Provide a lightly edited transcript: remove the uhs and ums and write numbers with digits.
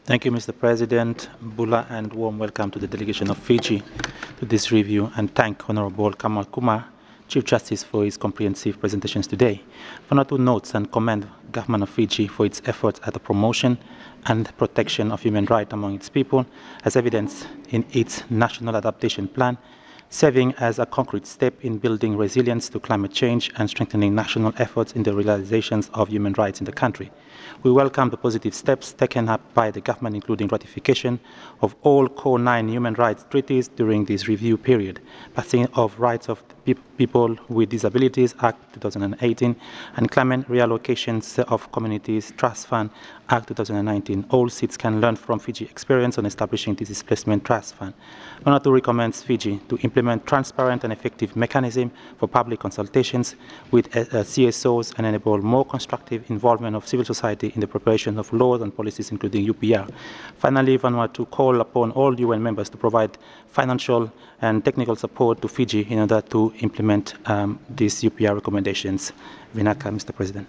Thank you, Mr. President Bula, and warm welcome to the delegation of Fiji to this review, and thank Honorable Kamal Kumar, Chief Justice, for his comprehensive presentations today. Vanuatu notes and commend Government of Fiji for its efforts at the promotion and protection of human rights among its people, as evidenced in its National Adaptation Plan, serving as a concrete step in building resilience to climate change and strengthening national efforts in the realizations of human rights in the country. We welcome the positive steps taken up by the government, including ratification of all Core 9 human rights treaties during this review period, passing of Rights of People with Disabilities Act 2018, and Climate Reallocations of Communities Trust Fund Act 2019. All seats can learn from Fiji experience on establishing this displacement trust fund. Vanuatu recommends Fiji to implement transparent and effective mechanism for public consultations with CSOs and enable more constructive involvement of civil society in the preparation of laws and policies, including UPR. Finally, Vanuatu call upon all UN members to provide financial and technical support to Fiji in order to implement these UPR recommendations. Vinaka, Mr. President.